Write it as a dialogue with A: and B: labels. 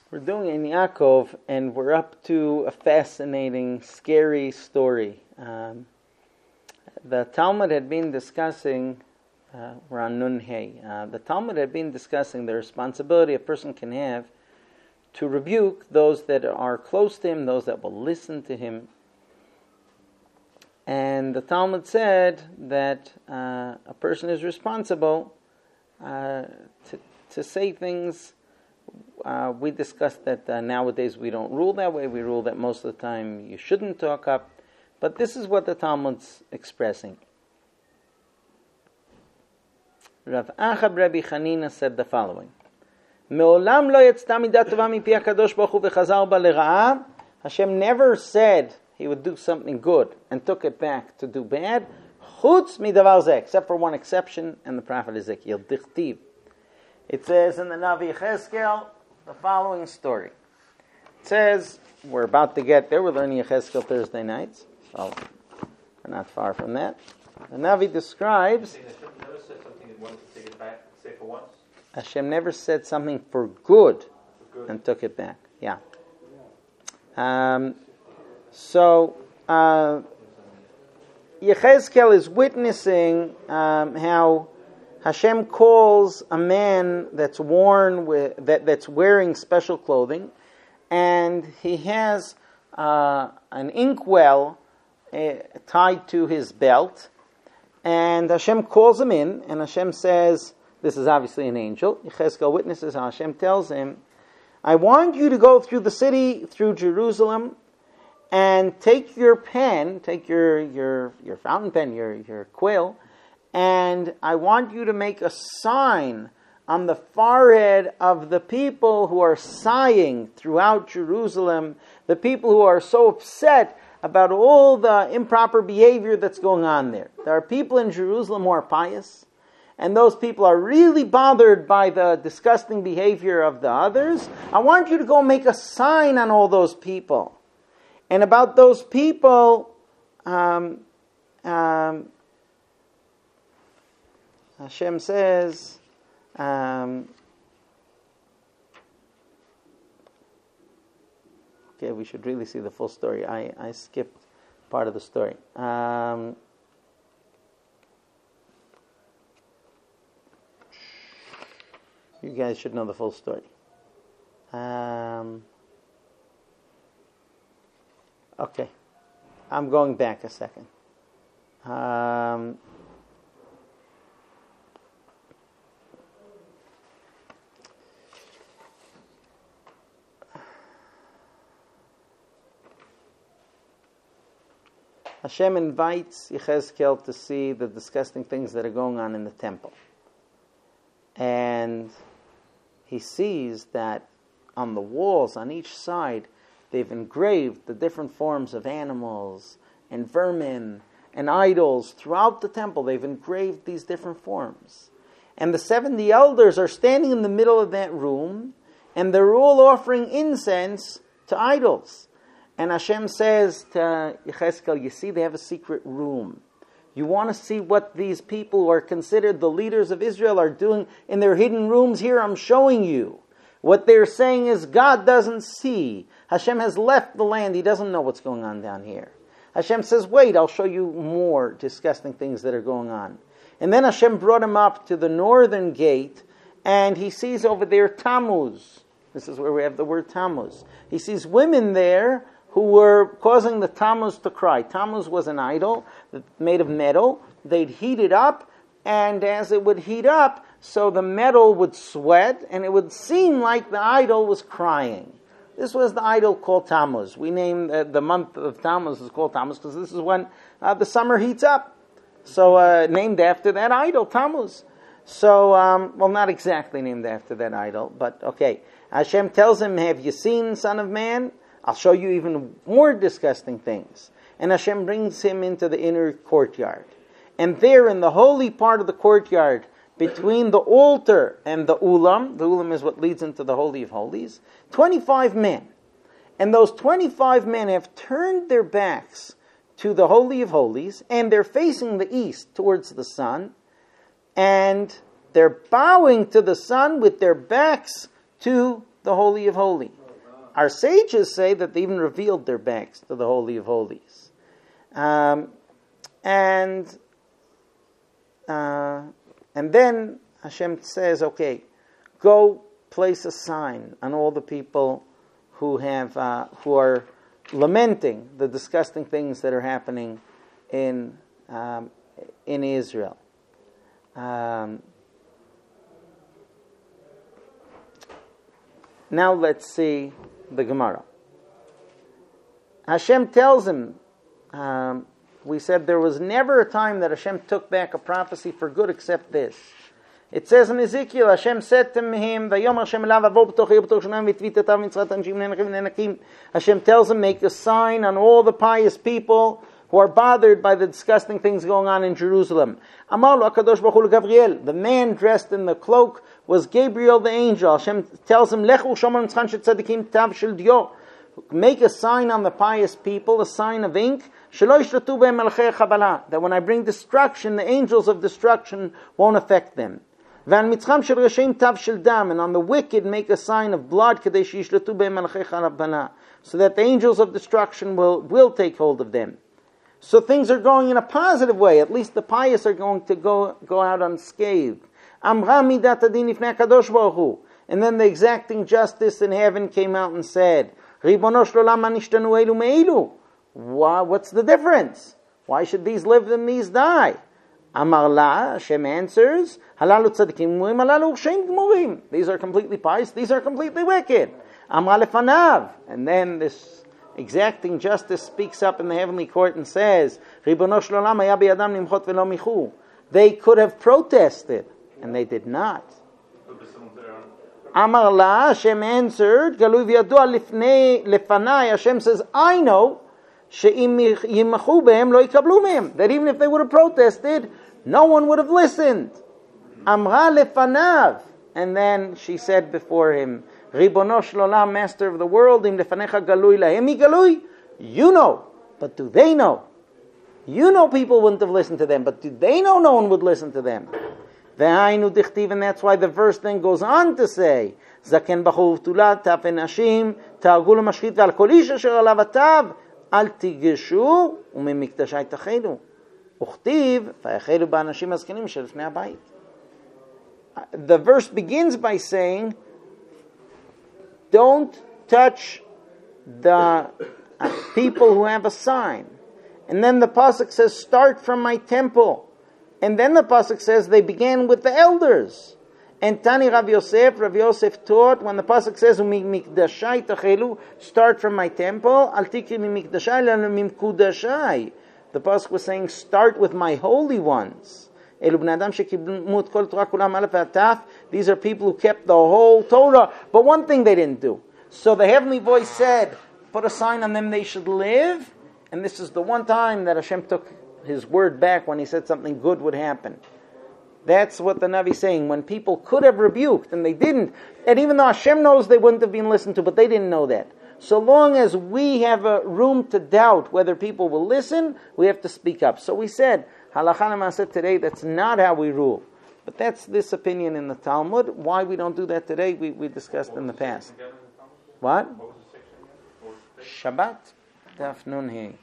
A: We're doing in Yaakov, and we're up to a fascinating, scary story. The Talmud had been discussing, we're on Nun Hey, the Talmud had been discussing the responsibility a person can have to rebuke those that are close to him, those that will listen to him. And the Talmud said that a person is responsible to say things. We discussed that nowadays we don't rule that way. We rule that most of the time you shouldn't talk up. But this is what the Talmud's expressing. Rav Achab Rabbi Chanina said the following: Me'olam lo yetzta midat tova mipi HaKadosh Baruch Hu v'chazar ba l'ra'ah. Hashem never said He would do something good and took it back to do bad. Chutz midavar zeh, except for one exception, and the prophet Ezekiel. Dichtiv. It says in the Navi Yechezkel the following story. It says, we're about to get there, we're learning Yechezkel Thursday nights, so we're not far from that. The Navi describes
B: Never said something that wanted to take it back, say for once.
A: Hashem never said something for good and took it back. Yeah. So Yechezkel is witnessing how Hashem calls a man that's that's wearing special clothing, and he has an inkwell tied to his belt, and Hashem calls him in, and Hashem says, this is obviously an angel. Yechezkel witnesses how Hashem tells him, I want you to go through the city, through Jerusalem, and take your pen, take your fountain pen, your quill, and I want you to make a sign on the forehead of the people who are sighing throughout Jerusalem, the people who are so upset about all the improper behavior that's going on there. There are people in Jerusalem who are pious, and those people are really bothered by the disgusting behavior of the others. I want you to go make a sign on all those people. And about those people, Hashem says, okay, we should really see the full story. I skipped part of the story. You guys should know the full story. Okay, I'm going back a second. Hashem invites Yechezkel to see the disgusting things that are going on in the temple. And he sees that on the walls, on each side, they've engraved the different forms of animals and vermin and idols throughout the temple. They've engraved these different forms. And the 70 elders are standing in the middle of that room, and they're all offering incense to idols. And Hashem says to Yechezkel, you see, they have a secret room. You want to see what these people who are considered the leaders of Israel are doing in their hidden rooms? Here, I'm showing you. What they're saying is God doesn't see. Hashem has left the land. He doesn't know what's going on down here. Hashem says, wait, I'll show you more disgusting things that are going on. And then Hashem brought him up to the northern gate, and he sees over there Tammuz. This is where we have the word Tammuz. He sees women there who were causing the Tammuz to cry. Tammuz was an idol made of metal. They'd heat it up, and as it would heat up, so the metal would sweat, and it would seem like the idol was crying. This was the idol called Tammuz. We named the month of Tammuz is called Tammuz because this is when the summer heats up. So named after that idol, Tammuz. So, well, not exactly named after that idol, but okay. Hashem tells him, have you seen, Son of Man? I'll show you even more disgusting things. And Hashem brings him into the inner courtyard. And there in the holy part of the courtyard, between the altar and the ulam is what leads into the Holy of Holies, 25 men. And those 25 men have turned their backs to the Holy of Holies, and they're facing the east towards the sun, and they're bowing to the sun with their backs to the Holy of Holies. Our sages say that they even revealed their backs to the Holy of Holies. And then Hashem says, okay, go place a sign on all the people who are lamenting the disgusting things that are happening in Israel. Now let's see the Gemara. Hashem tells him, we said there was never a time that Hashem took back a prophecy for good except this. It says in Ezekiel, Hashem said to him, Hashem tells him, make a sign on all the pious people who are bothered by the disgusting things going on in Jerusalem. The man dressed in the cloak was Gabriel the angel. Hashem tells him, make a sign on the pious people, a sign of ink, that when I bring destruction, the angels of destruction won't affect them. And on the wicked make a sign of blood, so that the angels of destruction will take hold of them. So things are going in a positive way. At least the pious are going to go out unscathed. And then the exacting justice in heaven came out and said, what's the difference? Why should these live and these die? Amar la, Hashem answers, these are completely pious, these are completely wicked. Amar lefanav, and then this exacting justice speaks up in the heavenly court and says, they could have protested, and they did not. Amar la, Hashem answered, Hashem says, I know that even if they would have protested, no one would have listened. Amra lefanav, and then she said before him, Ribono shlolam, Master of the world, im lefanecha galui lahemi galui. You know, but do they know? You know people wouldn't have listened to them, but do they know no one would listen to them? Ve'ainu dichtiv, and that's why the verse then goes on to say, Zaken b'chov tulat tafen nashim ta'agul mashchit ve'al kol ish asher alav atav al tigeshu u'mimikdashai tachelu uchtiv v'yachelu ba'anashim azkenim shel lifnei habayit. The verse begins by saying, don't touch the people who have a sign. And then the pasuk says, start from my temple. And then the pasuk says, they began with the elders. And Tani Rav Yosef taught, when the pasuk says, mikdashai tachelu, start from my temple, al tikri mikdashai lanu mimkudashai. The pasuk was saying, start with my holy ones. These are people who kept the whole Torah. But one thing they didn't do. So the heavenly voice said, put a sign on them, they should live. And this is the one time that Hashem took his word back when he said something good would happen. That's what the Navi is saying. When people could have rebuked and they didn't. And even though Hashem knows they wouldn't have been listened to, but they didn't know that. So long as we have a room to doubt whether people will listen, we have to speak up. So we said, Halacha l'maaseh today, that's not how we rule. But that's this opinion in the Talmud. Why we don't do that today, we discussed in the past. What? Shabbat, Daf Nun Hey.